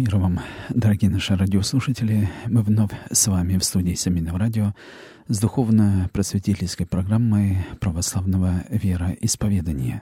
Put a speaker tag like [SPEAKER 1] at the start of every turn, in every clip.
[SPEAKER 1] Мир вам, дорогие наши радиослушатели. Мы вновь с вами в студии Семейного радио с духовно-просветительской программой православного вероисповедания.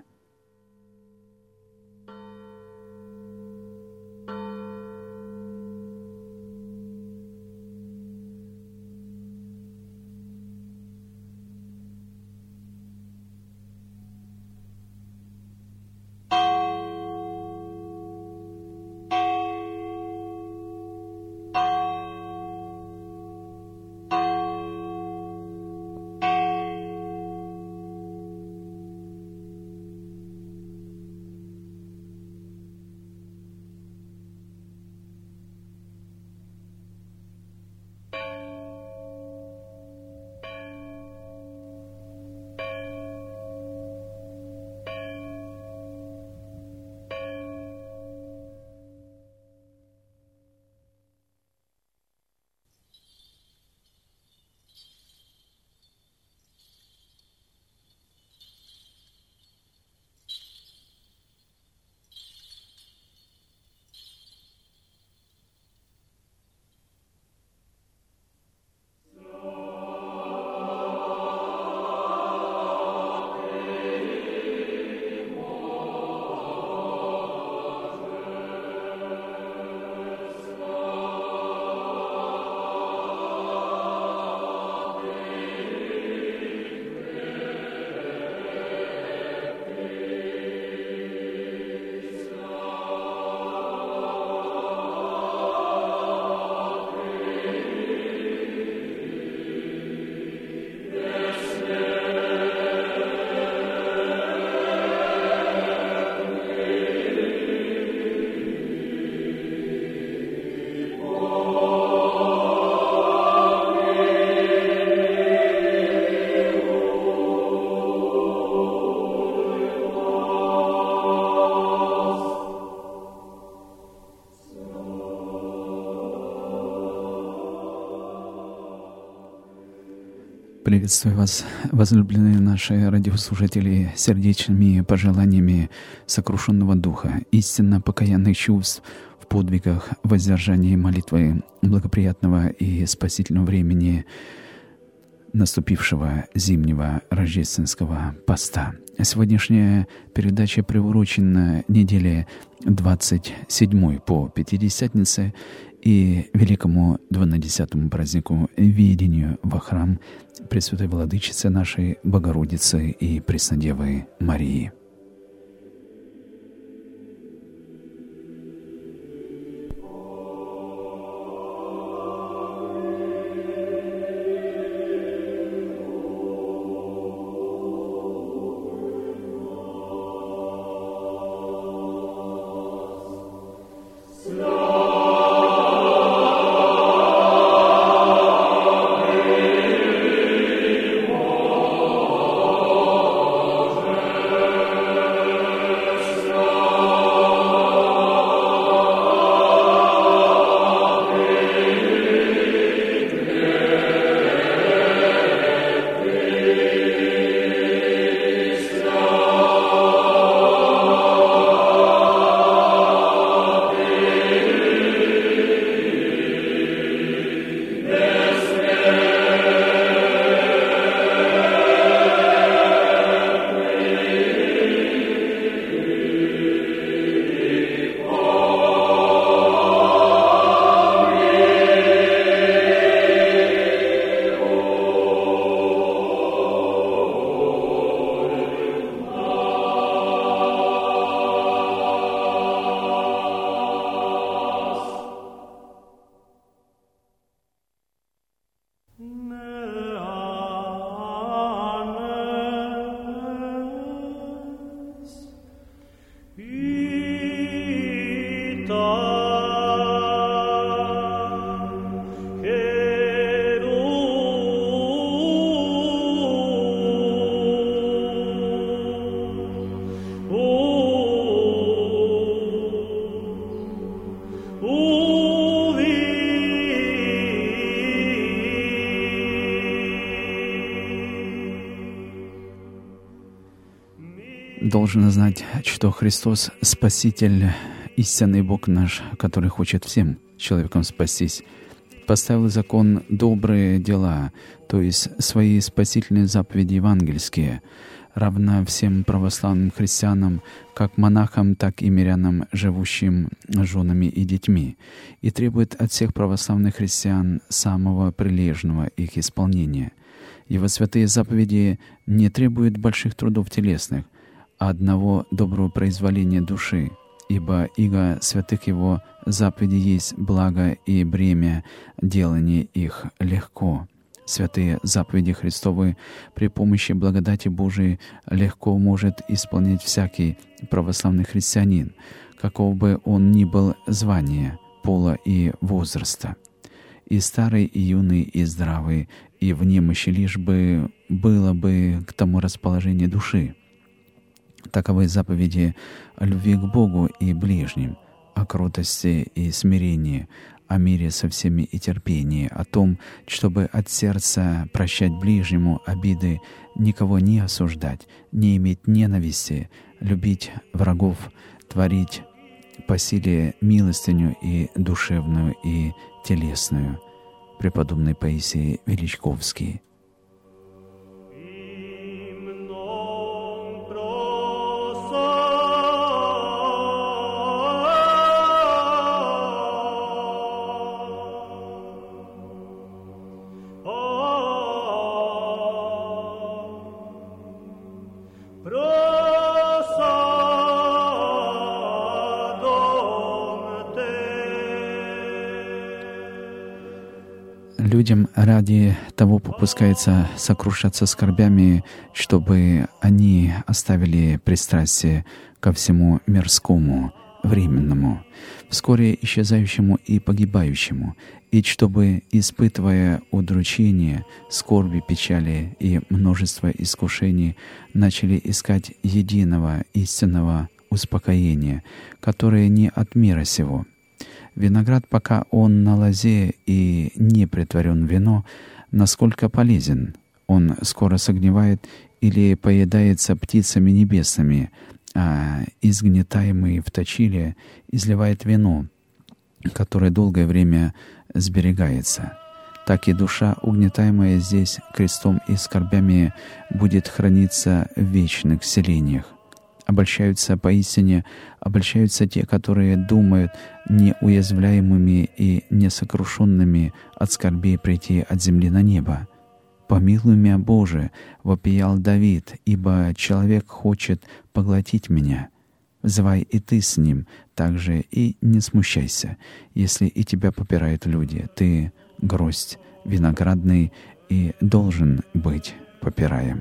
[SPEAKER 1] Приветствую вас, возлюбленные наши радиослушатели, сердечными пожеланиями сокрушенного духа, истинно покаянных чувств в подвигах, воздержании молитвы, благоприятного и спасительного времени наступившего зимнего рождественского поста. Сегодняшняя передача приурочена неделе 27 по Пятидесятнице и великому 12-му празднику введению во храм Пресвятой Владычицы нашей Богородицы и Преснодевы Марии. Должен знать, что Христос — Спаситель истинный Бог наш, который хочет всем человеком спастись, поставил закон добрые дела, то есть свои спасительные заповеди евангельские, равно всем православным христианам, как монахам, так и мирянам, живущим с женами и детьми, и требует от всех православных христиан самого прилежного их исполнения. Его святые заповеди не требуют больших трудов телесных, а одного доброго произволения души, ибо иго святых Его заповедей есть благо и бремя делания их легко. Святые заповеди Христовы при помощи благодати Божией легко может исполнять всякий православный христианин, какого бы он ни был звания, пола и возраста, и старый, и юный, и здравый, и в немощи, лишь бы было бы к тому расположение души. Таковы заповеди о любви к Богу и ближним, о кротости и смирении, о мире со всеми и терпении, о том, чтобы от сердца прощать ближнему обиды, никого не осуждать, не иметь ненависти, любить врагов, творить по силе милостыню и душевную, и телесную. Преподобный Паисий Величковский. Людям ради того попускается сокрушаться скорбями, чтобы они оставили пристрастие ко всему мирскому, временному, вскоре исчезающему и погибающему, и чтобы, испытывая удручение, скорби, печали и множество искушений, начали искать единого истинного успокоения, которое не от мира сего. Виноград, пока он на лозе и не претворен в вино, насколько полезен. Он скоро согнивает или поедается птицами небесными, а изгнетаемый в точиле изливает вино, которое долгое время сберегается. Так и душа, угнетаемая здесь крестом и скорбями, будет храниться в вечных селениях. Обольщаются поистине, обольщаются те, которые думают неуязвляемыми и несокрушенными от скорбей прийти от земли на небо. «Помилуй меня, Боже!» — вопиял Давид, «ибо человек хочет поглотить меня». Взывай и ты с ним также, и не смущайся, если и тебя попирают люди. Ты — гроздь виноградный и должен быть попираем.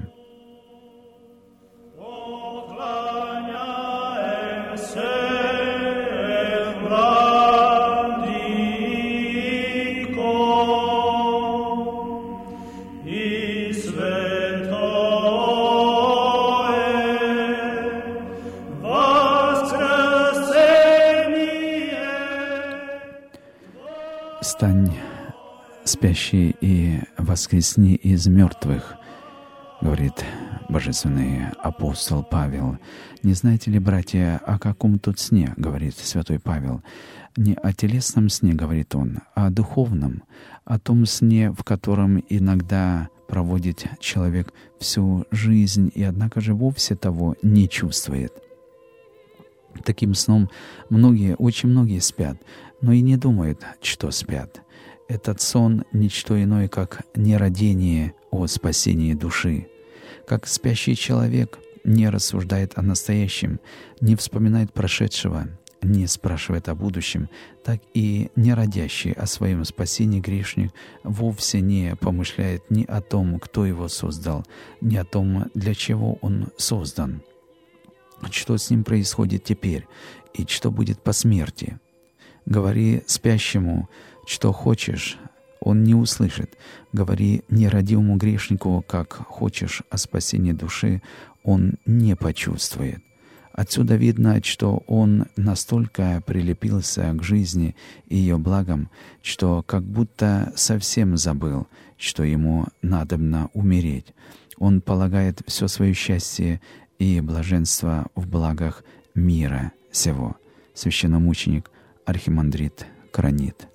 [SPEAKER 1] «Встань, спящий, и воскресни из мертвых», — говорит божественный апостол Павел. «Не знаете ли, братья, о каком тут сне?» — говорит святой Павел. «Не о телесном сне, — говорит он, — а о духовном, о том сне, в котором иногда проводит человек всю жизнь и, однако же, вовсе того не чувствует. Таким сном очень многие спят, но и не думают, что спят. Этот сон — ничто иное, как нерадение о спасении души. Как спящий человек не рассуждает о настоящем, не вспоминает прошедшего, не спрашивает о будущем, так и неродящий о своем спасении грешник вовсе не помышляет ни о том, кто его создал, ни о том, для чего он создан, что с ним происходит теперь и что будет по смерти. Говори спящему, что хочешь, он не услышит. Говори нерадивому грешнику, как хочешь, о спасении души, он не почувствует. Отсюда видно, что он настолько прилепился к жизни и ее благам, что как будто совсем забыл, что ему надобно умереть. Он полагает все свое счастье и блаженство в благах мира сего. священномученик архимандрит Кранит.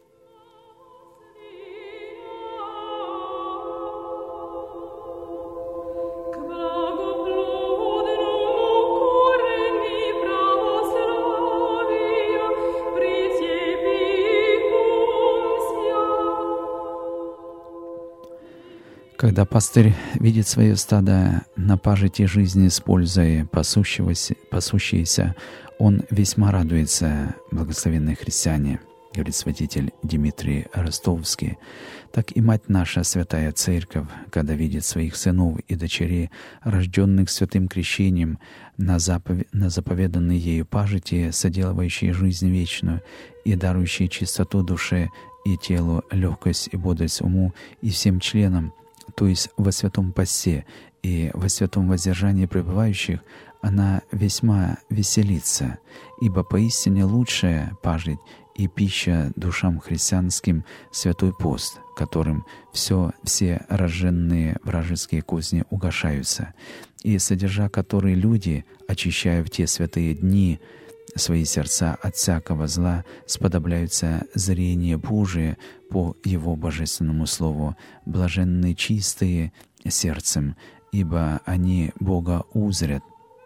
[SPEAKER 1] Когда пастырь видит свое стадо на пажити жизни с пользой пасущееся, он весьма радуется, благословенные христиане, говорит святитель Дмитрий Ростовский. Так и Мать наша, Святая Церковь, когда видит своих сынов и дочерей, рожденных святым крещением, на заповеданные ею пажити, соделывающие жизнь вечную и дарующие чистоту душе и телу, легкость и бодрость уму и всем членам, то есть во святом посте и во святом воздержании пребывающих, она весьма веселится, ибо поистине лучшая пажить и пища душам христианским святой пост, которым все разженные вражеские козни угошаются, и содержа который люди, очищая в те святые дни свои сердца от всякого зла, сподобляются зрение Божие по Его божественному Слову, блаженны чистые сердцем, ибо они Бога узрят.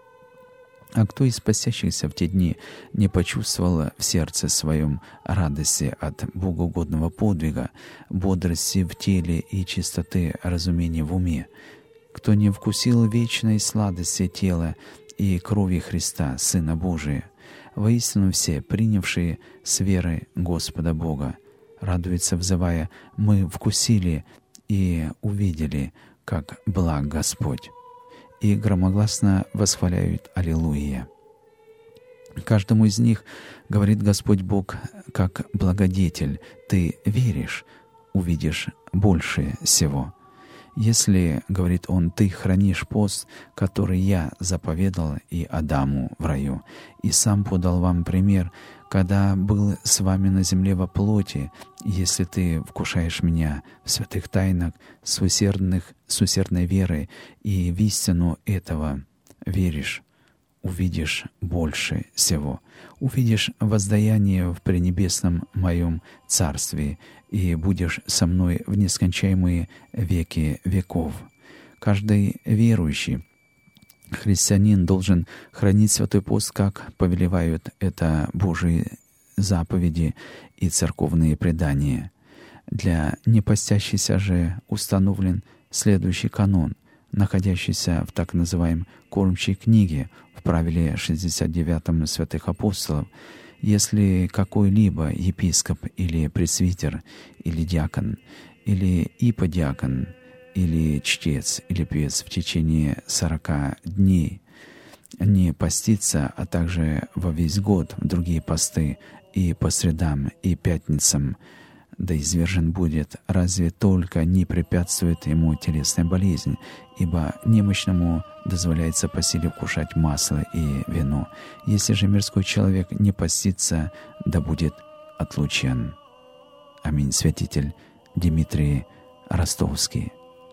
[SPEAKER 1] А кто из спасящихся в те дни не почувствовал в сердце своем радости от богоугодного подвига, бодрости в теле и чистоты разумения в уме? Кто не вкусил вечной сладости тела и крови Христа, Сына Божия? Воистину все, принявшие с верой Господа Бога, радуются, взывая: «Мы вкусили и увидели, как благ Господь», и громогласно восхваляют «Аллилуйя». Каждому из них говорит Господь Бог как благодетель: «Ты веришь, увидишь больше всего». Если, говорит Он, ты хранишь пост, который я заповедал и Адаму в раю, и сам подал вам пример, когда был с вами на земле во плоти, если ты вкушаешь меня в святых тайнах с усердной верой и в истину этого веришь, увидишь больше всего. Увидишь воздаяние в пренебесном моем царстве, и будешь со мной в нескончаемые веки веков. Каждый верующий христианин должен хранить святой пост, как повелевают это Божьи заповеди и церковные предания. Для непостящихся же установлен следующий канон, находящийся в так называемой кормчей книге, в правиле 69 святых апостолов. Если какой-либо епископ или пресвитер, или диакон, или иподиакон, или чтец, или певец в течение 40 дней не постится, а также во весь год в другие посты и по средам и пятницам, да извержен будет, разве только не препятствует ему телесная болезнь, ибо немощному дозволяется по силе вкушать масло и вино. Если же мирской человек не постится, да будет отлучен. Аминь. Святитель Дмитрий Ростовский.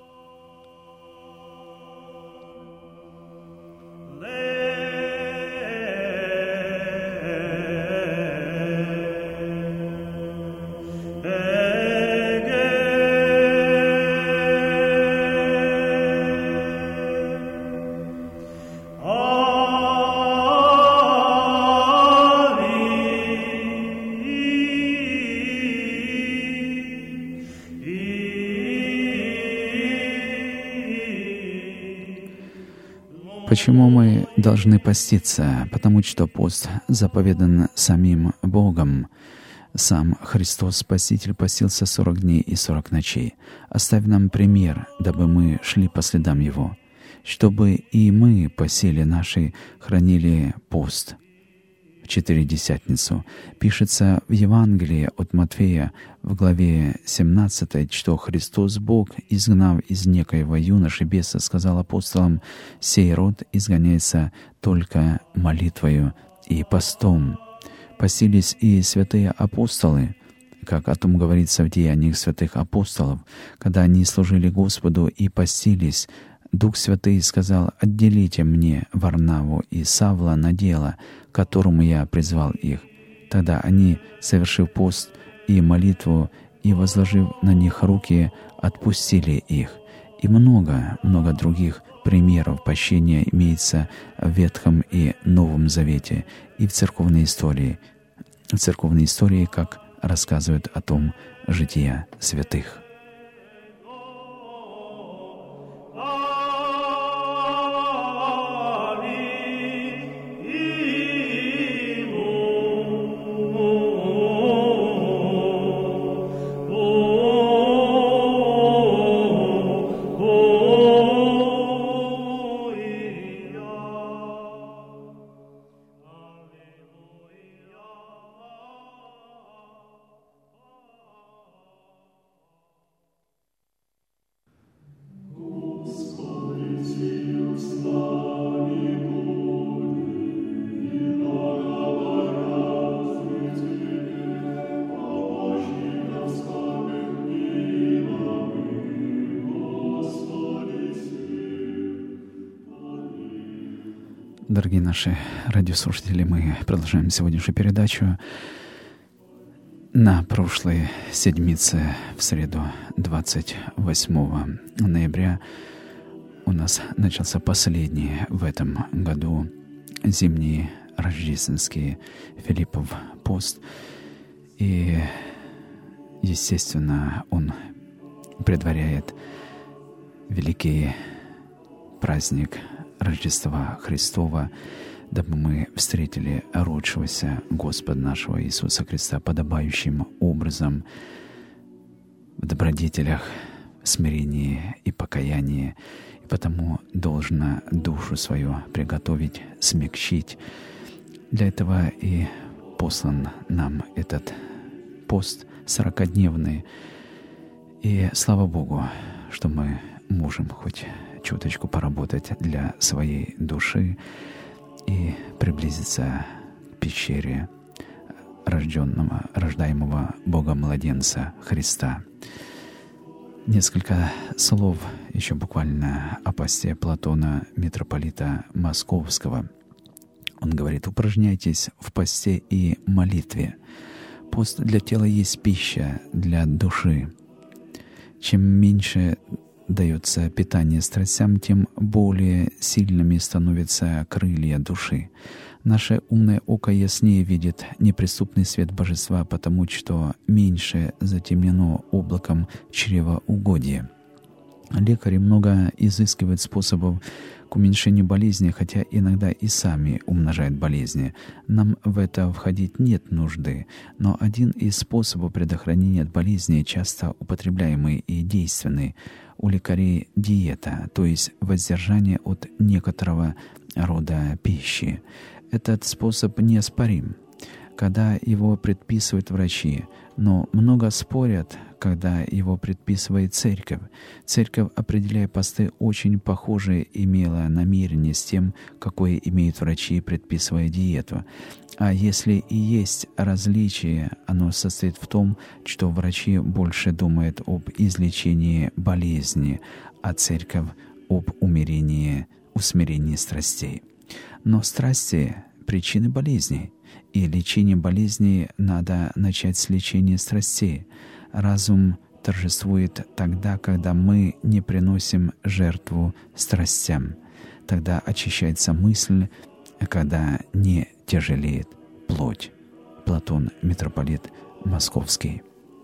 [SPEAKER 1] Почему мы должны поститься? Потому что пост заповедан самим Богом. Сам Христос Спаситель постился 40 дней и 40 ночей. Оставь нам пример, дабы мы шли по следам Его, чтобы и мы по силе нашей хранили пост в Четыредесятницу. Пишется в Евангелии от Матфея в главе 17, что Христос Бог, изгнав из некоего юноши беса, сказал апостолам: «Сей род изгоняется только молитвою и постом». Постились и святые апостолы, как о том говорится в Деяниях святых апостолов, когда они служили Господу и постились. Дух Святый сказал: «Отделите мне Варнаву и Савла на дело, которому я призвал их». Тогда они, совершив пост и молитву, и возложив на них руки, отпустили их. И много других примеров пощения имеется в Ветхом и Новом Завете и в церковной истории. В церковной истории, как рассказывают о том жития святых. Дорогие наши радиослушатели, мы продолжаем сегодняшнюю передачу. На прошлой седмице, в среду 28 ноября, у нас начался последний в этом году зимний рождественский Филиппов пост. И, естественно, он предваряет великий праздник Рождества Христова, дабы мы встретили родившегося Господа нашего Иисуса Христа подобающим образом в добродетелях, смирении и покаянии. И потому должно душу свою приготовить, смягчить. Для этого и послан нам этот пост 40-дневный. И слава Богу, что мы можем хоть чуточку поработать для своей души и приблизиться к пещере рождаемого Бога-младенца Христа. Несколько слов еще буквально о посте Платона, митрополита Московского. Он говорит: упражняйтесь в посте и молитве. Пост для тела есть пища для души. Чем меньше дается питание страстям, тем более сильными становятся крылья души. Наше умное око яснее видит неприступный свет Божества, потому что меньше затемнено облаком чревоугодия. Лекари много изыскивают способов к уменьшению болезни, хотя иногда и сами умножают болезни. Нам в это входить нет нужды, но один из способов предохранения от болезни, часто употребляемый и действенный у лекарей, диета, то есть воздержание от некоторого рода пищи. Этот способ неоспорим, когда его предписывают врачи, но много спорят, когда его предписывает церковь. Церковь, определяя посты, очень похоже имела намерение с тем, какое имеют врачи, предписывая диету. А если и есть различие, оно состоит в том, что врачи больше думают об излечении болезни, а церковь об усмирении страстей. Но страсти — причины болезней, и лечение болезней надо начать с лечения страстей. Разум торжествует тогда, когда мы не приносим жертву страстям. Тогда очищается мысль, когда не тяжелеет плоть. Платон, митрополит Московский.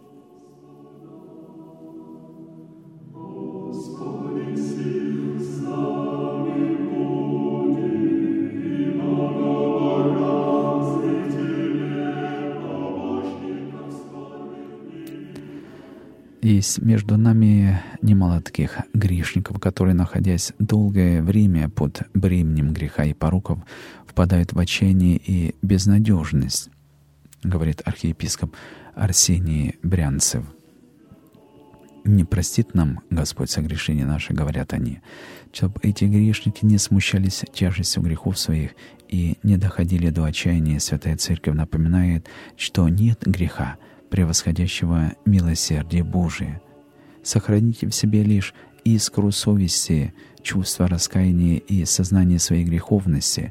[SPEAKER 1] Есть между нами немало таких грешников, которые, находясь долгое время под бременем греха и пороков, впадают в отчаяние и безнадежность, говорит архиепископ Арсений Брянцев. «Не простит нам Господь согрешения наши», — говорят они, чтобы эти грешники не смущались тяжестью грехов своих и не доходили до отчаяния. Святая Церковь напоминает, что нет греха, превосходящего милосердия Божия. Сохраните в себе лишь искру совести, чувство раскаяния и сознание своей греховности.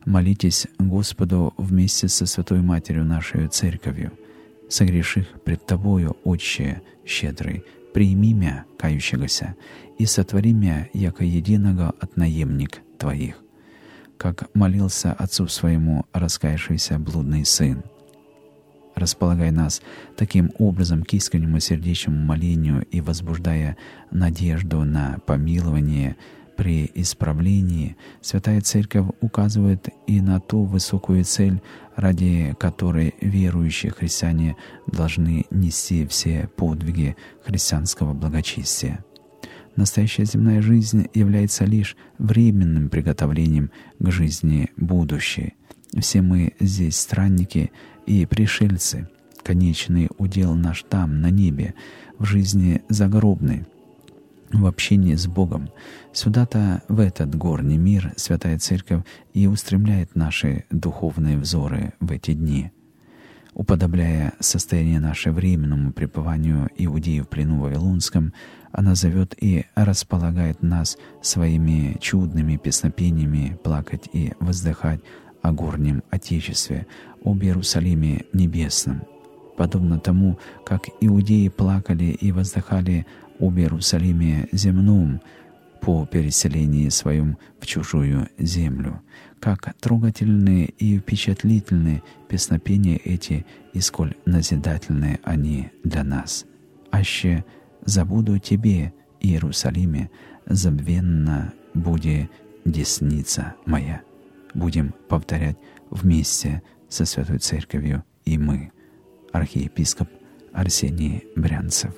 [SPEAKER 1] Молитесь Господу вместе со Святой Матерью нашей Церковью. Согреших пред Тобою, Отче щедрый, прими мя, кающегося, и сотвори мя, яко единого от наемник Твоих, как молился Отцу Своему раскаявшийся блудный сын. Располагай нас таким образом к искреннему сердечному молению и возбуждая надежду на помилование при исправлении, Святая Церковь указывает и на ту высокую цель, ради которой верующие христиане должны нести все подвиги христианского благочестия. Настоящая земная жизнь является лишь временным приготовлением к жизни будущей. Все мы здесь странники и пришельцы. Конечный удел наш там, на небе, в жизни загробной, в общении с Богом. Сюда-то, в этот горний мир, Святая Церковь и устремляет наши духовные взоры в эти дни. Уподобляя состояние наше временному пребыванию иудеев в плену Вавилонском, она зовет и располагает нас своими чудными песнопениями плакать и воздыхать о горнем Отечестве, об Иерусалиме небесном. Подобно тому, как иудеи плакали и воздыхали об Иерусалиме земном по переселении своем в чужую землю, как трогательные и впечатлительные песнопения эти, и сколь назидательные они для нас. «Аще забуду Тебе, Иерусалиме, забвенна буде десница моя». Будем повторять вместе со Святой Церковью и мы. Архиепископ Арсений Брянцев.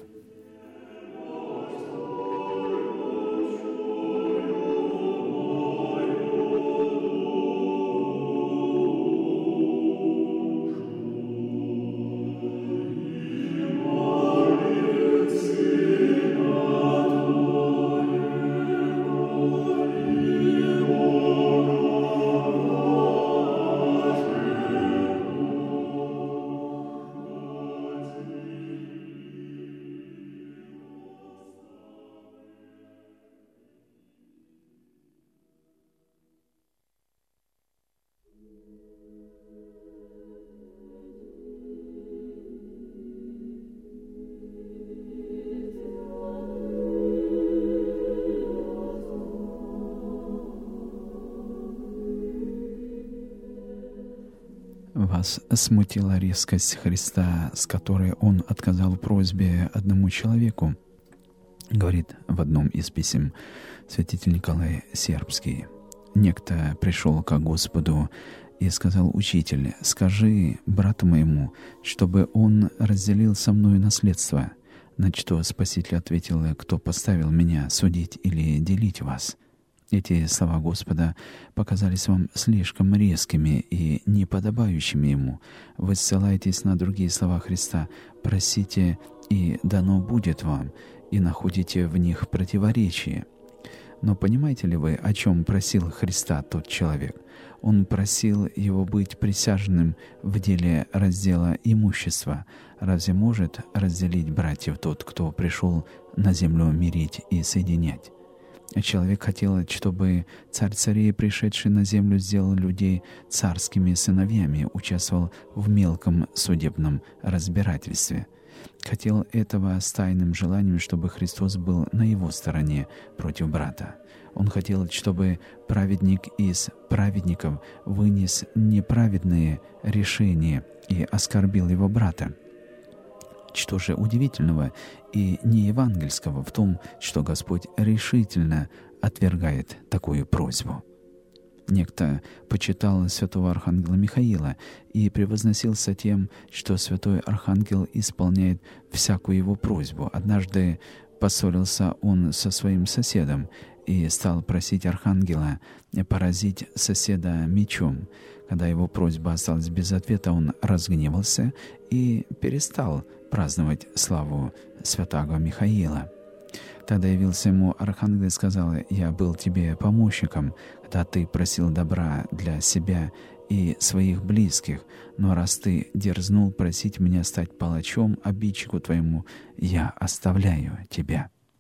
[SPEAKER 1] Вас смутила резкость Христа, с которой Он отказал в просьбе одному человеку, говорит в одном из писем святитель Николай Сербский. Некто пришел к Господу и сказал: «Учитель, скажи брату моему, чтобы он разделил со мною наследство». На что Спаситель ответил: «Кто поставил меня судить или делить вас?» Эти слова Господа показались вам слишком резкими и неподобающими Ему. Вы ссылаетесь на другие слова Христа: «Просите, и дано будет вам», и находите в них противоречие. Но понимаете ли вы, о чем просил Христа тот человек? Он просил его быть присяжным в деле раздела имущества. Разве может разделить братьев тот, кто пришел на землю мирить и соединять? Человек хотел, чтобы царь царей, пришедший на землю, сделал людей царскими сыновьями, участвовал в мелком судебном разбирательстве. Хотел этого с тайным желанием, чтобы Христос был на его стороне против брата. Он хотел, чтобы праведник из праведников вынес неправедные решения и оскорбил его брата. Что же удивительного и неевангельского в том, что Господь решительно отвергает такую просьбу? Некто почитал святого архангела Михаила и превозносился тем, что святой архангел исполняет всякую его просьбу. Однажды поссорился он со своим соседом и стал просить архангела поразить соседа мечом. Когда его просьба осталась без ответа, он разгневался и перестал праздновать славу святаго Михаила. Тогда явился ему архангел и сказал: «Я был тебе помощником, когда ты просил добра для себя и своих близких, но раз ты дерзнул просить меня стать палачом обидчику твоему, я оставляю тебя».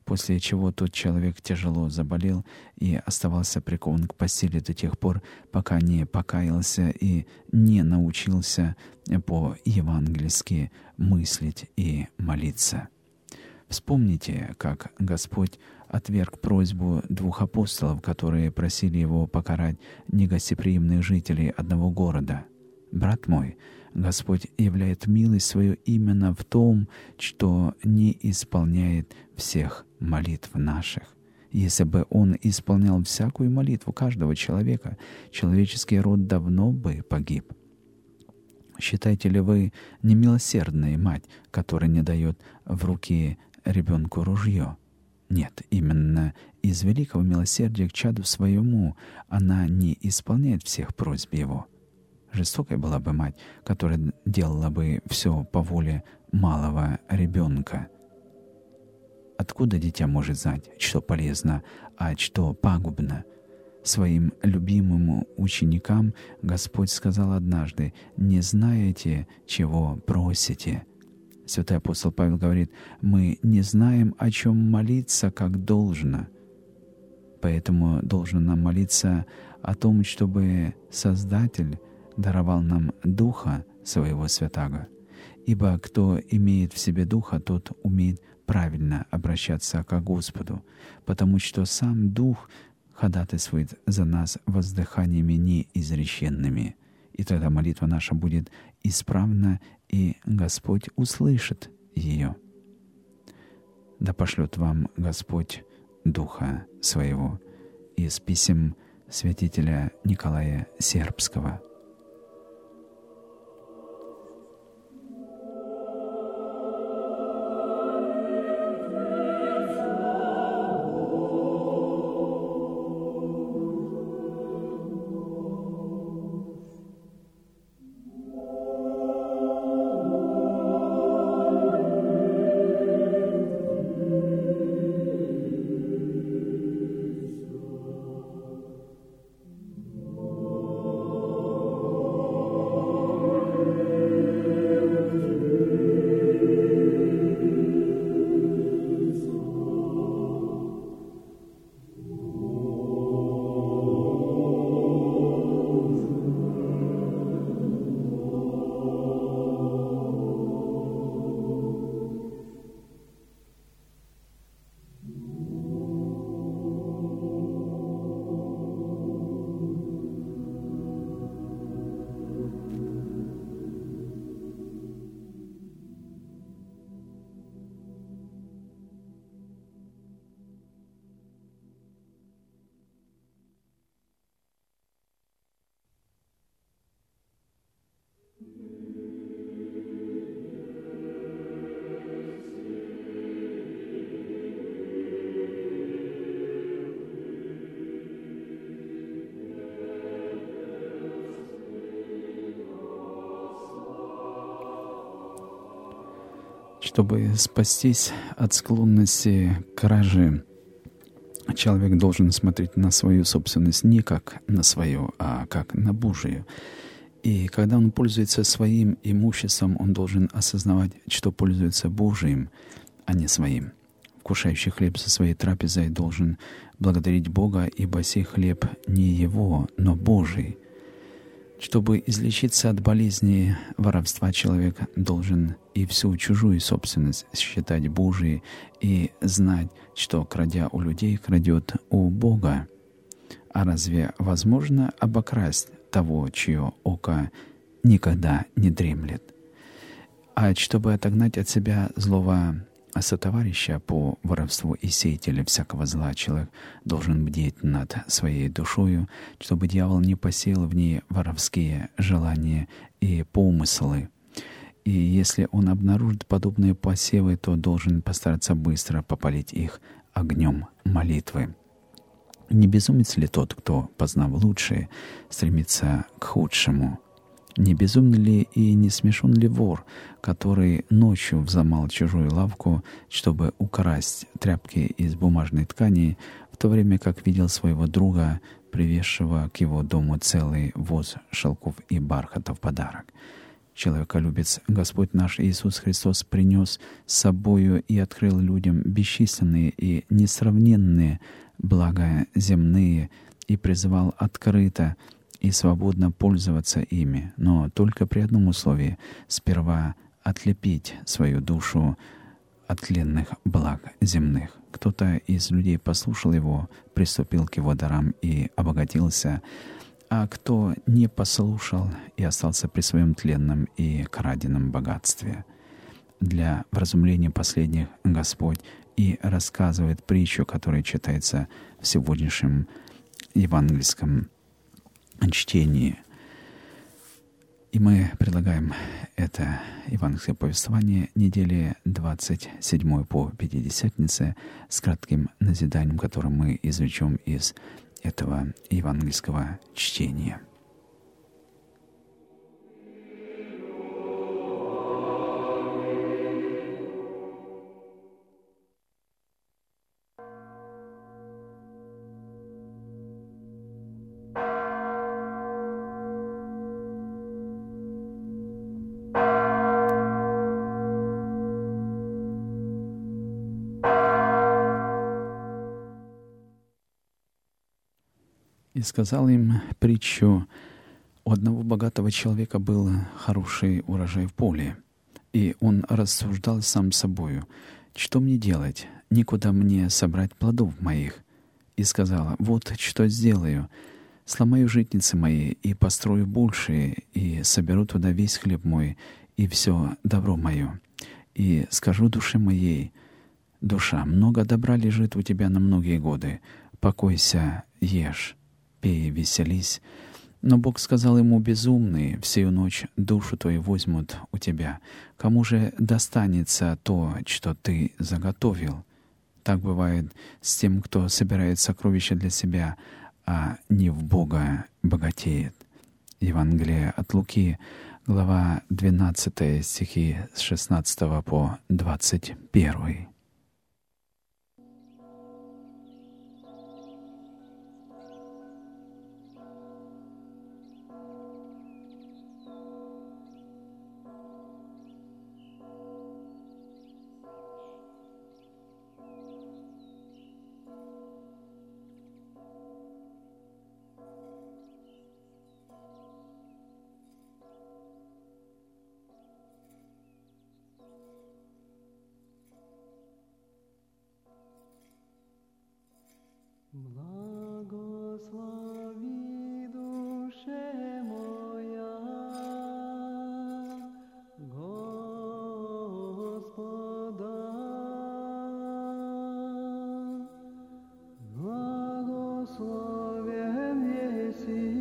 [SPEAKER 1] после чего тот человек тяжело заболел и оставался прикован к постели до тех пор, пока не покаялся и не научился по-евангельски мыслить и молиться. Вспомните, как Господь отверг просьбу 2 апостолов, которые просили Его покарать негостеприимных жителей одного города. Брат мой, Господь являет милость свою именно в том, что не исполняет всех молитв наших. Если бы Он исполнял всякую молитву каждого человека, человеческий род давно бы погиб. Считаете ли вы немилосердной мать, которая не дает в руки ребенку ружье? Нет, именно из великого милосердия к чаду своему она не исполняет всех просьб его. Жестокой была бы мать, которая делала бы все по воле малого ребенка. Откуда дитя может знать, что полезно, а что пагубно? Своим любимым ученикам Господь сказал однажды: «Не знаете, чего просите». Святой апостол Павел говорит: «Мы не знаем, о чем молиться, как должно». Поэтому должно нам молиться о том, чтобы Создатель даровал нам Духа Своего Святаго. Ибо кто имеет в себе Духа, тот умеет правильно обращаться к Господу, потому что сам Дух ходатайствует за нас воздыханиями неизреченными. И тогда молитва наша будет исправна, и Господь услышит ее. Да пошлет вам Господь Духа Своего. Из писем святителя Николая Сербского. Чтобы спастись от склонности к краже, человек должен смотреть на свою собственность не как на свою, а как на Божию. И когда он пользуется своим имуществом, он должен осознавать, что пользуется Божиим, а не своим. Вкушающий хлеб со своей трапезой должен благодарить Бога, ибо сей хлеб не его, но Божий. Чтобы излечиться от болезни воровства, человек должен и всю чужую собственность считать Божией и знать, что, крадя у людей, крадет у Бога. А разве возможно обокрасть того, чье око никогда не дремлет? А чтобы отогнать от себя злого сотоварища по воровству и сеятеля всякого зла, человек должен бдеть над своей душою, чтобы дьявол не посеял в ней воровские желания и помыслы. И если он обнаружит подобные посевы, то должен постараться быстро попалить их огнем молитвы. Не безумец ли тот, кто, познав лучшее, стремится к худшему? Не безумный ли и не смешон ли вор, который ночью взломал чужую лавку, чтобы украсть тряпки из бумажной ткани, в то время как видел своего друга, привезшего к его дому целый воз шелков и бархата в подарок? Человеколюбец Господь наш Иисус Христос принес с собою и открыл людям бесчисленные и несравненные блага земные и призывал открыто и свободно пользоваться ими, но только при одном условии — сперва отлепить свою душу от тленных благ земных. Кто-то из людей послушал его, приступил к его дарам и обогатился, а кто не послушал и остался при своем тленном и краденом богатстве. Для вразумления последних Господь и рассказывает притчу, которая читается в сегодняшнем евангельском чтении. И мы предлагаем это евангельское повествование недели 27 по Пятидесятнице с кратким назиданием, которое мы извлечем из этого евангельского чтения. И сказал им притчу: у одного богатого человека был хороший урожай в поле, и он рассуждал сам с собою: что мне делать? Никуда мне собрать плодов моих. И сказал: вот что сделаю: сломаю житницы мои и построю большие, и соберу туда весь хлеб мой и все добро мое. И скажу душе моей: душа, много добра лежит у тебя на многие годы, покойся, ешь, пей, веселись. Но Бог сказал ему: безумный, всею ночь душу твою возьмут у тебя. Кому же достанется то, что ты заготовил? Так бывает с тем, кто собирает сокровища для себя, а не в Бога богатеет. Евангелие от Луки, глава 12, стихи с 16 по 21.
[SPEAKER 2] Благослови, душе моя, Господа, благословен еси.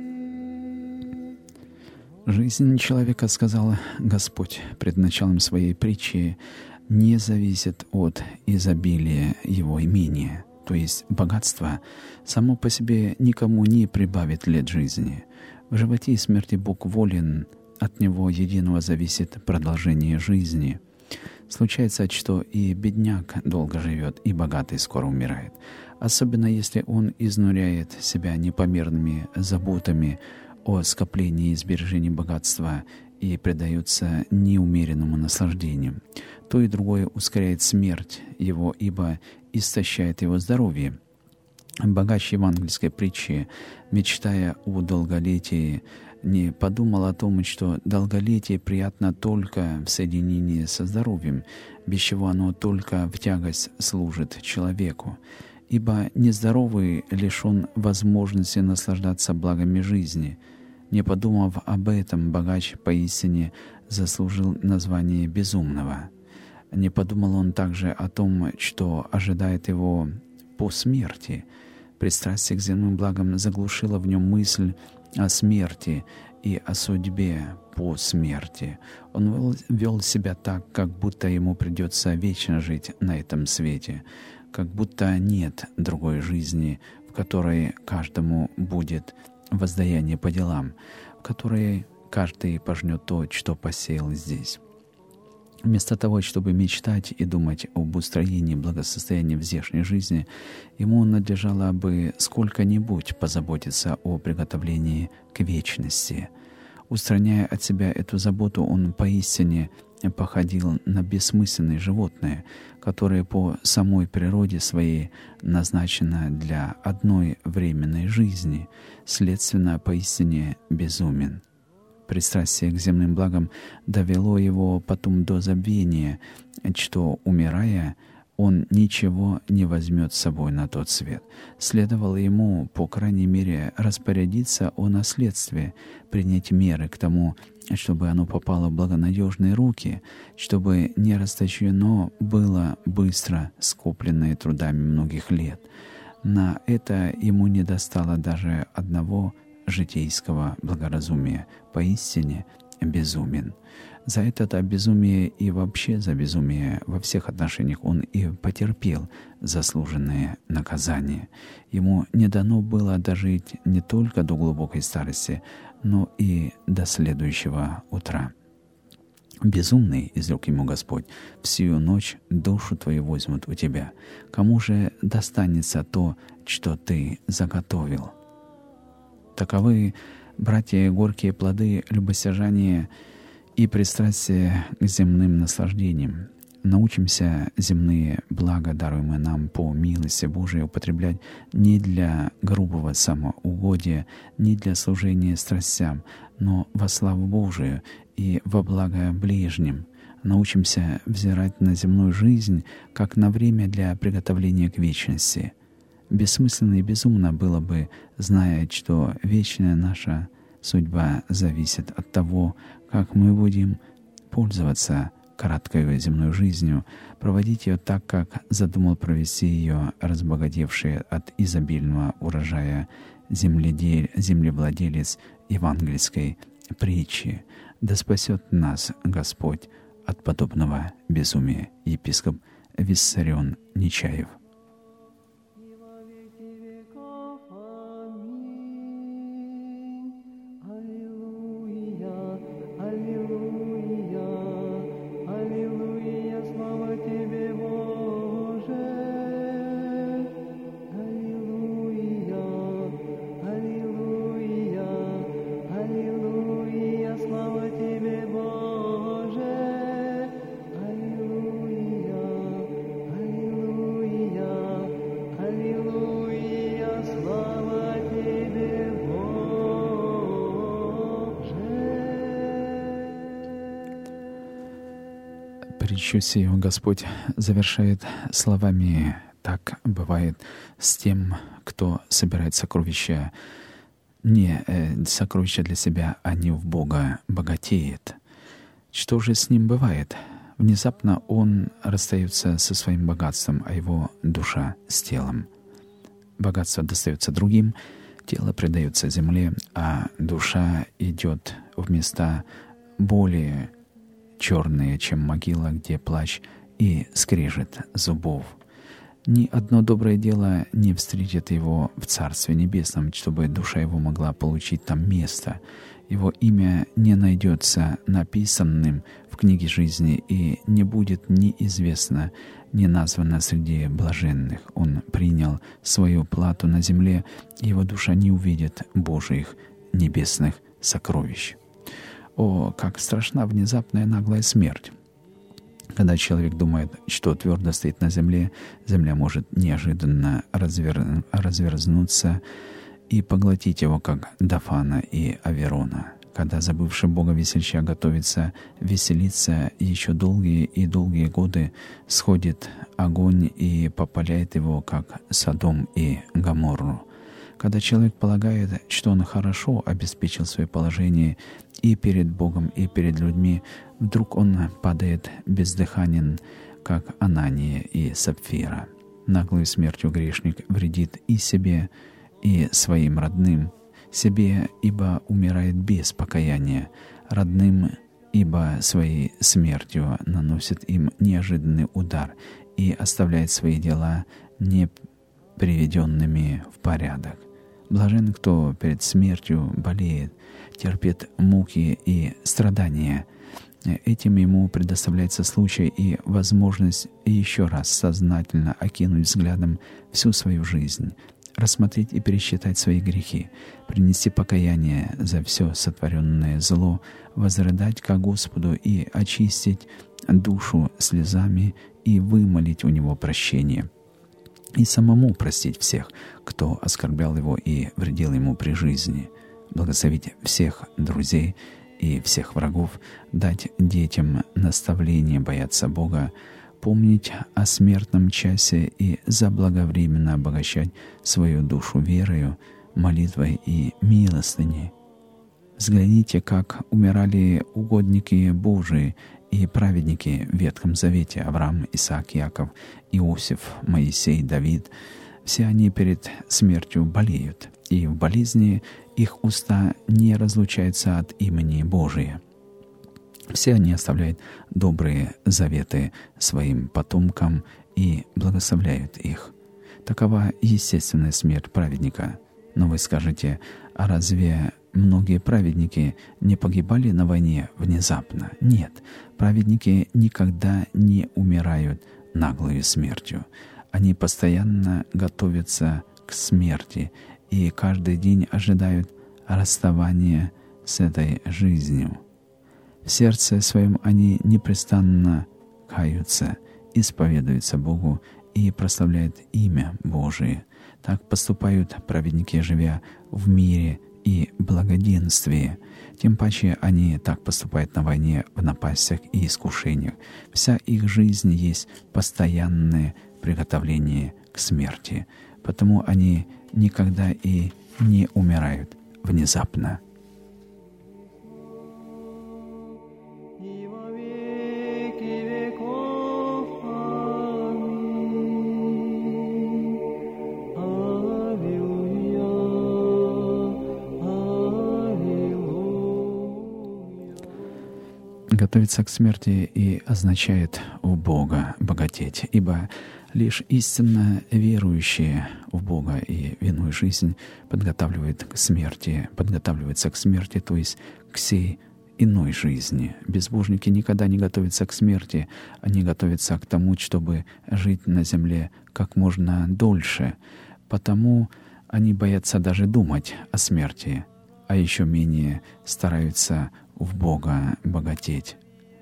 [SPEAKER 1] Жизнь человека, сказал Господь пред началом своей притчи, не зависит от изобилия его имения. То есть богатство само по себе никому не прибавит лет жизни. В животе и смерти Бог волен, от Него единого зависит продолжение жизни. Случается, что и бедняк долго живет, и богатый скоро умирает. Особенно если он изнуряет себя непомерными заботами о скоплении и сбережении богатства и предается неумеренному наслаждению. То и другое ускоряет смерть его, ибо истощает его здоровье. Богач евангельской притчи, мечтая о долголетии, не подумал о том, что долголетие приятно только в соединении со здоровьем, без чего оно только в тягость служит человеку. Ибо нездоровый лишен возможности наслаждаться благами жизни. Не подумав об этом, богач поистине заслужил название безумного. Не подумал он также о том, что ожидает его по смерти. Пристрастие к земным благам заглушило в нем мысль о смерти и о судьбе по смерти. Он вел себя так, как будто ему придется вечно жить на этом свете, как будто нет другой жизни, в которой каждому будет воздаяние по делам, в которой каждый пожнет то, что посеял здесь. Вместо того, чтобы мечтать и думать об устроении благосостояния в здешней жизни, ему надлежало бы сколько-нибудь позаботиться о приготовлении к вечности. Устраняя от себя эту заботу, он поистине походил на бессмысленное животное, которое по самой природе своей назначено для одной временной жизни, следственно, поистине безумен. Пристрастие к земным благам довело его потом до забвения, что, умирая, он ничего не возьмет с собой на тот свет. Следовало ему, по крайней мере, распорядиться о наследстве, принять меры к тому, чтобы оно попало в благонадежные руки, чтобы не расточено было быстро скопленное трудами многих лет. На это ему не достало даже одного житейского благоразумия. Поистине безумен. За это безумие и вообще за безумие во всех отношениях он и потерпел заслуженное наказание. Ему не дано было дожить не только до глубокой старости, но и до следующего утра. «Безумный, — изрек ему Господь, — в сию ночь душу твою возьмут у тебя. Кому же достанется то, что ты заготовил?» Таковы, братья, горькие плоды любостяжания и пристрастие к земным наслаждениям. Научимся земные блага, даруемые нам по милости Божией, употреблять не для грубого самоугодия, не для служения страстям, но во славу Божию и во благо ближним. Научимся взирать на земную жизнь, как на время для приготовления к вечности. Бессмысленно и безумно было бы, зная, что вечная наша судьба зависит от того, как мы будем пользоваться краткой земной жизнью, проводить ее так, как задумал провести ее разбогатевший от изобильного урожая землевладелец евангельской притчи. Да спасет нас Господь от подобного безумия. Епископ Виссарион Нечаев. Притчу сию Господь завершает словами: «Так бывает с тем, кто собирает сокровища не сокровища для себя, а не в Бога, богатеет». Что же с ним бывает? Внезапно он расстается со своим богатством, а его душа с телом. Богатство достается другим, тело предается земле, а душа идет в места более черные, чем могила, где плач и скрежет зубов. Ни одно доброе дело не встретит его в Царстве Небесном, чтобы душа его могла получить там место. Его имя не найдется написанным в книге жизни и не будет ни известно, ни названо среди блаженных. Он принял свою плату на земле, и его душа не увидит Божьих небесных сокровищ. О, как страшна внезапная наглая смерть! Когда человек думает, что твердо стоит на земле, земля может неожиданно разверзнуться и поглотить его, как Дафана и Аверона. Когда забывший Бога весельчак готовится веселиться, еще долгие и долгие годы сходит огонь и попаляет его, как Содом и Гоморру. Когда человек полагает, что он хорошо обеспечил свое положение и перед Богом, и перед людьми, вдруг он падает бездыханен, как Анания и Сапфира. Наглой смертью грешник вредит и себе, и своим родным. Себе, ибо умирает без покаяния, родным, ибо своей смертью наносит им неожиданный удар и оставляет свои дела не приведенными в порядок. Блажен, кто перед смертью болеет, терпит муки и страдания. Этим ему предоставляется случай и возможность еще раз сознательно окинуть взглядом всю свою жизнь. рассмотреть и пересчитать свои грехи, принести покаяние за все сотворенное зло, возрыдать ко Господу и очистить душу слезами и вымолить у Него прощение, и самому простить всех, кто оскорблял Его и вредил Ему при жизни, благословить всех друзей и всех врагов, дать детям наставление бояться Бога, помнить о смертном часе и заблаговременно обогащать свою душу верою, молитвой и милостыней. Взгляните, как умирали угодники Божии и праведники в Ветхом Завете: Авраам, Исаак, Иаков, Иосиф, Моисей, Давид. Все они перед смертью болеют, и в болезни их уста не разлучаются от имени Божия. Все они оставляют добрые заветы своим потомкам и благословляют их. Такова естественная смерть праведника. Но вы скажете: а разве многие праведники не погибали на войне внезапно? Нет, праведники никогда не умирают наглою смертью. Они постоянно готовятся к смерти и каждый день ожидают расставания с этой жизнью. В сердце своем они непрестанно каются, исповедуются Богу и прославляют имя Божие. Так поступают праведники, живя в мире и благоденствии. Тем паче они так поступают на войне, в напастях и искушениях. Вся их жизнь есть постоянное приготовление к смерти. Потому они никогда и не умирают внезапно. Готовиться к смерти и означает в Бога богатеть, ибо лишь истинно верующие в Бога и в иную жизнь подготавливаются к смерти, то есть к сей иной жизни. Безбожники никогда не готовятся к смерти, они готовятся к тому, чтобы жить на земле как можно дольше. Потому они боятся даже думать о смерти, а еще менее стараются в Бога богатеть.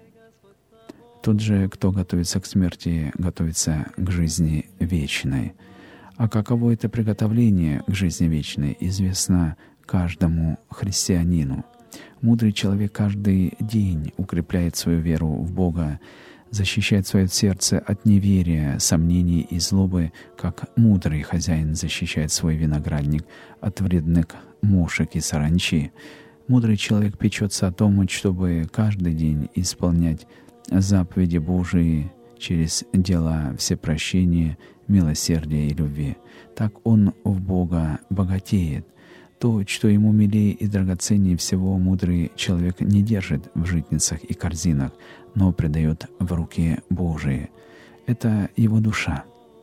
[SPEAKER 1] Тот же, кто готовится к смерти, готовится к жизни вечной. А каково это приготовление к жизни вечной, известно каждому христианину. Мудрый человек каждый день укрепляет свою веру в Бога, защищает свое сердце от неверия, сомнений и злобы, как мудрый хозяин защищает свой виноградник от вредных мошек и саранчи. Мудрый человек печется о том, чтобы каждый день исполнять заповеди Божии через дела всепрощения, милосердия и любви. Так он в Бога богатеет. То, что ему милее и драгоценнее всего, мудрый человек не держит в житницах и корзинах, но предает в руки Божии. Это его душа,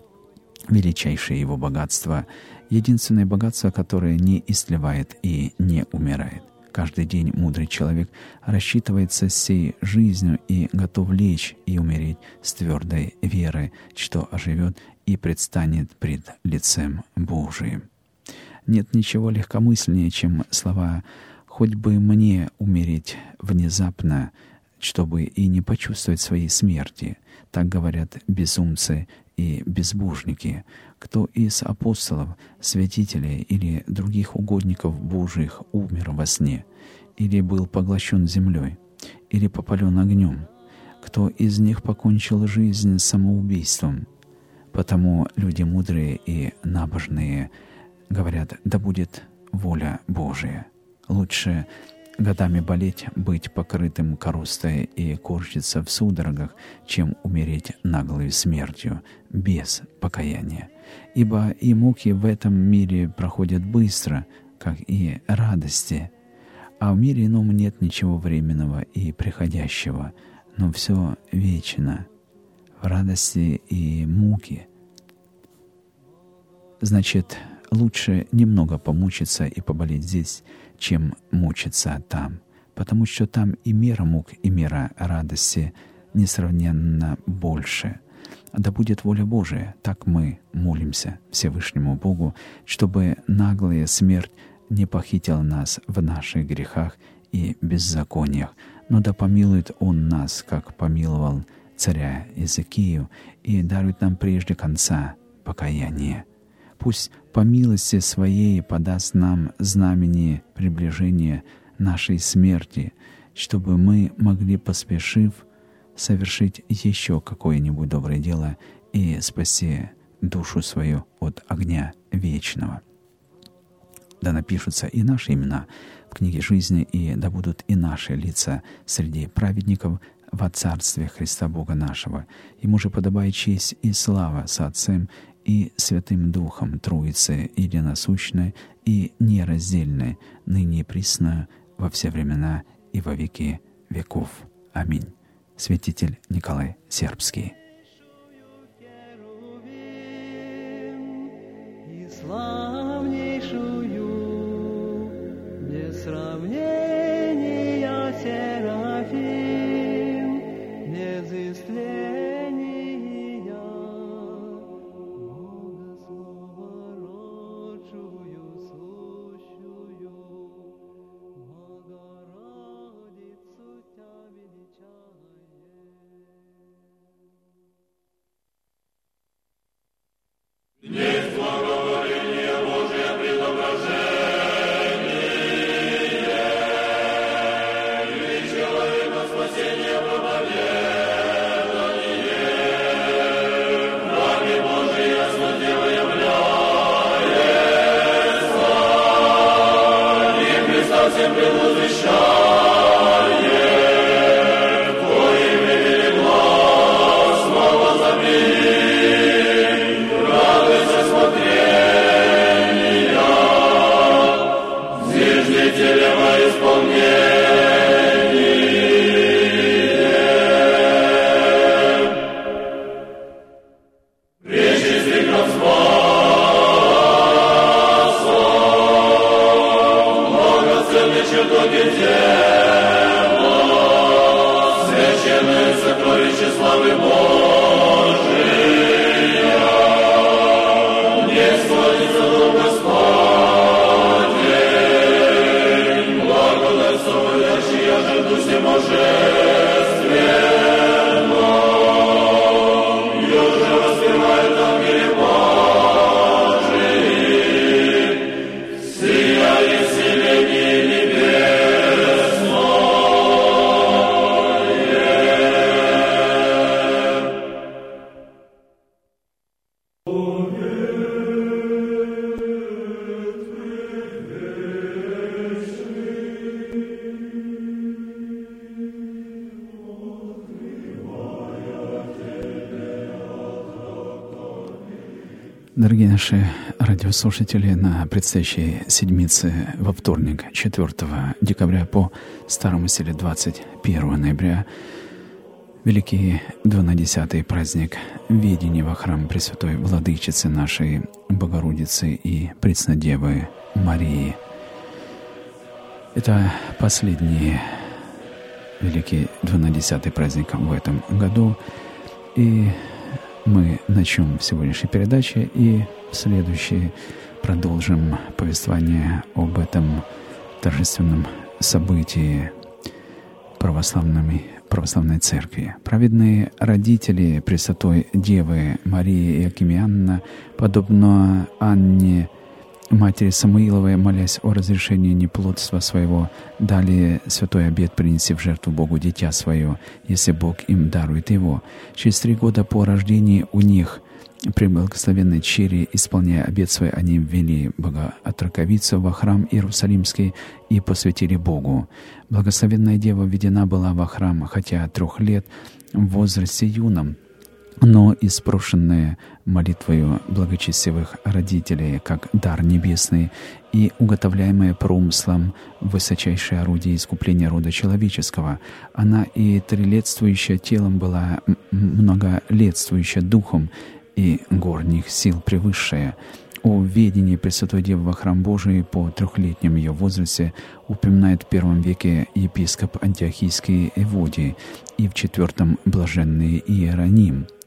[SPEAKER 1] величайшее его богатство, единственное богатство, которое не истлевает и не умирает. Каждый день мудрый человек рассчитывается сей жизнью и готов лечь и умереть с твердой верой, что оживет и предстанет пред лицем Божиим. Нет ничего легкомысленнее, чем слова «хоть бы мне умереть внезапно, чтобы и не почувствовать своей смерти». Так говорят безумцы и безбожники. Кто из апостолов, святителей или других угодников Божиих умер во сне, или был поглощен землей, или попален огнем? Кто из них покончил жизнь самоубийством? Потому люди мудрые и набожные говорят: да будет воля Божия. Лучше годами болеть, быть покрытым коростой и корчиться в судорогах, чем умереть наглой смертью, без покаяния. Ибо и муки в этом мире проходят быстро, как и радости, а в мире ином нет ничего временного и приходящего, но все вечно. В радости и муки. Значит, лучше немного помучиться и поболеть здесь, чем мучиться там, потому что там и мера мук, и мера радости несравненно больше. да будет воля Божия. Так мы молимся Всевышнему Богу, чтобы наглая смерть не похитила нас в наших грехах и беззакониях, но да помилует Он нас, как помиловал царя Иезекию, и дарует нам прежде конца покаяние. Пусть по милости Своей подаст нам знамение приближения нашей смерти, чтобы мы могли, поспешив, совершить еще какое-нибудь доброе дело и спасти душу свою от огня вечного. Да напишутся и наши имена в книге жизни, и да будут и наши лица среди праведников во Царстве Христа Бога нашего. Ему же подобает честь и слава со Отцем и Святым Духом Троицы единосущной и нераздельной, ныне и присно во все времена и во веки веков. Аминь. Святитель Николай Сербский.
[SPEAKER 2] И славнейшую, без сравнения Серафим, без истления, Бога словородшую, сущую, Богородицу Тя величаем.
[SPEAKER 1] Дорогие наши радиослушатели, на предстоящей седмице во вторник, 4 декабря по старому стилю 21 ноября, великий 12-й праздник введения во храм Пресвятой Владычицы нашей Богородицы и Преснодевы Марии. Это последний великий 12-й праздник в этом году, и мы начнем в сегодняшней передаче и в следующей продолжим повествование об этом торжественном событии православной церкви. Праведные родители Пресвятой Девы Марии Иакимианна, подобно Анне, матери Самуиловой, молясь о разрешении неплодства своего, дали святой обет принести в жертву Богу дитя свое, если Бог им дарует его. Через 3 года по рождении у них, при благословенной чере, исполняя обет свой, они ввели Богоотроковицу во храм Иерусалимский и посвятили Богу. Благословенная Дева введена была во храм, хотя 3 лет в возрасте юном, но испрошенная молитвою благочестивых родителей, как дар небесный, и уготовляемая промыслом высочайшее орудие искупления рода человеческого, она и трилетствующая телом была многолетствующая духом, и горних сил превысшая. О введении Пресвятой Девы во храм Божий по 3-летнем ее возрасте упоминает в I веке епископ Антиохийский Эводий и в IV блаженный Иероним.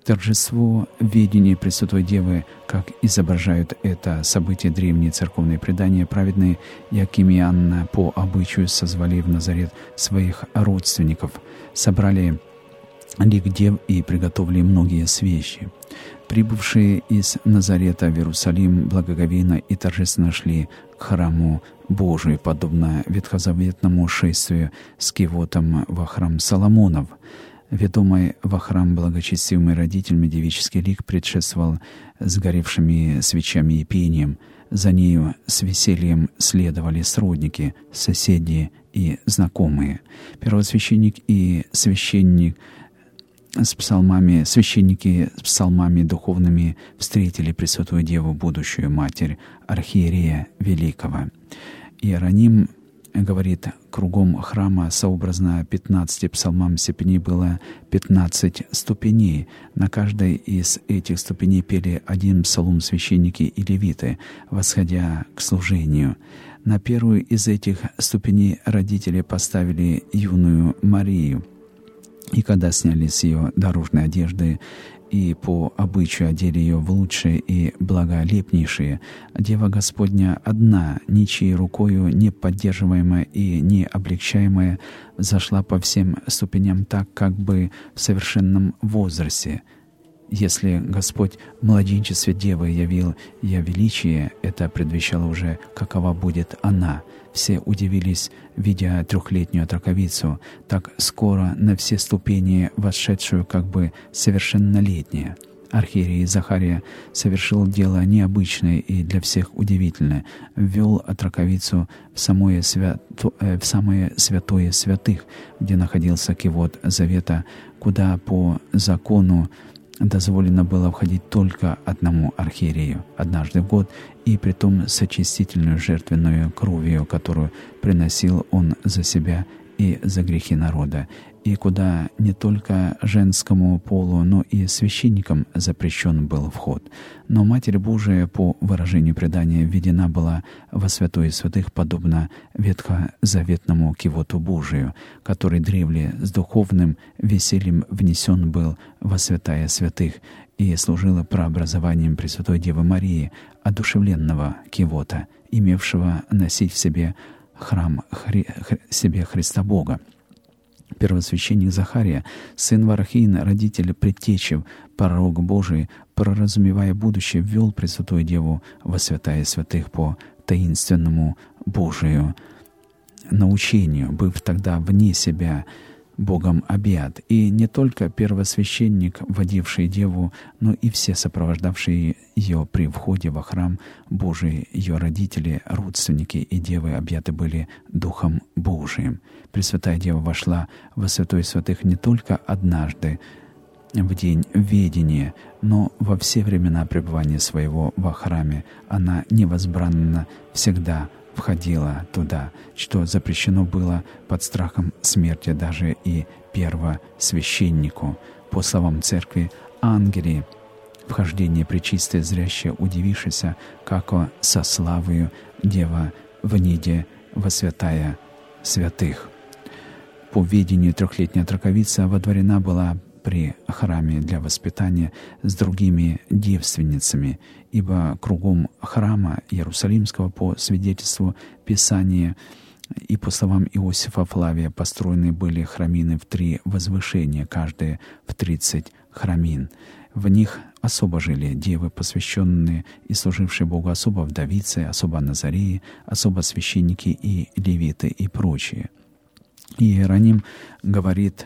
[SPEAKER 1] Торжество видения Пресвятой Девы, как изображают это событие древние церковные предания, праведные Яким и Анна по обычаю созвали в Назарет своих родственников, собрали лик дев и приготовили многие свечи. Прибывшие из Назарета в Иерусалим благоговейно и торжественно шли к храму Божию, подобно ветхозаветному шествию с кивотом во храм Соломонов. Ведомый во храм благочестивыми родителями девический лик предшествовал сгоревшими свечами и пением. За нею с весельем следовали сродники, соседи и знакомые. Первосвященник и священники с псалмами духовными встретили Пресвятую Деву, будущую Матерь архиерея Великого. Иероним говорит, кругом храма, сообразно 15 псалмам степеней, было 15 ступеней. На каждой из этих ступеней пели один псалом священники и левиты, восходя к служению. На первую из этих ступеней родители поставили юную Марию, и когда сняли с ее дорожной одежды и по обычаю одели ее в лучшие и благолепнейшие, Дева Господня одна, ничьей рукою не поддерживаемая и не облегчаемая, зашла по всем ступеням так, как бы в совершенном возрасте. Если Господь в младенчестве Девы явил ее величие, это предвещало уже, какова будет она. Все удивились, видя трехлетнюю отроковицу, так скоро на все ступени восшедшую, как бы совершеннолетняя. Архиерей Захария совершил дело необычное и для всех удивительное. Ввел отроковицу в самое святое святых, где находился кивот завета, куда по закону дозволено было входить только одному архиерею однажды в год, и притом с очистительную жертвенную кровью, которую приносил он за себя и за грехи народа, и куда не только женскому полу, но и священникам запрещен был вход. Но Матерь Божия, по выражению предания, введена была во святое святых, подобно ветхозаветному кивоту Божию, который древле с духовным весельем внесен был во святая святых и служила прообразованием Пресвятой Девы Марии, одушевленного кивота, имевшего носить в себе храм себе Христа Бога. Первосвященник Захария, сын Варахиин, родитель предтечи, пророк Божий, проразумевая будущее, ввел Пресвятую Деву во святая святых по таинственному Божию научению, быв тогда вне себя Богом объят. И не только первосвященник, водивший Деву, но и все сопровождавшие ее при входе во храм Божий, ее родители, родственники и девы объяты были Духом Божиим. Пресвятая Дева вошла во святое святых не только однажды в день ведения, но во все времена пребывания своего во храме. Она невозбранно всегда входила туда, что запрещено было под страхом смерти даже и первосвященнику. По словам церкви, ангели вхождение пречистое зряще удивившися, како со славою Дева вниде во святая святых. По ведению трехлетняя отроковица водворена была при храме для воспитания с другими девственницами, ибо кругом храма Иерусалимского, по свидетельству Писания и по словам Иосифа Флавия, построены были храмины в 3 возвышения, каждые в 30 храмин. В них особо жили девы, посвященные и служившие Богу, особо вдовицы, особо Назареи, особо священники и левиты и прочие. И Иероним говорит,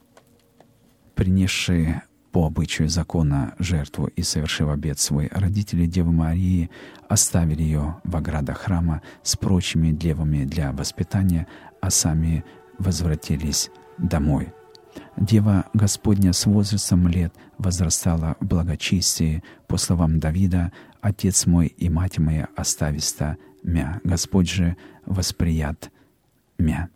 [SPEAKER 1] принесшие по обычаю закона жертву и совершив обет свой, родители Девы Марии оставили ее в оградах храма с прочими девами для воспитания, а сами возвратились домой. Дева Господня с возрастом лет возрастала в благочестии, по словам Давида: «Отец мой и мать моя остависта мя, Господь же восприят мя».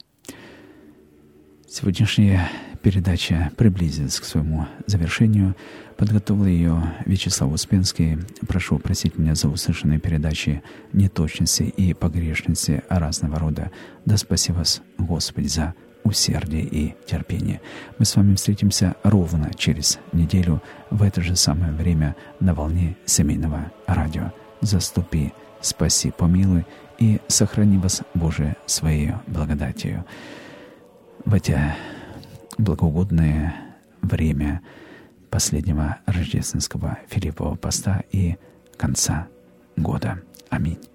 [SPEAKER 1] Сегодняшняя передача приблизилась к своему завершению. Подготовил ее Вячеслав Успенский. Прошу простить меня за услышанные передачи неточности и погрешности разного рода. Да спаси вас, Господи, за усердие и терпение. Мы с вами встретимся ровно через неделю в это же самое время на волне семейного радио. Заступи, спаси, помилуй и сохрани вас, Боже, Своей благодатью. В это благоугодное время последнего рождественского Филиппового поста и конца года. Аминь.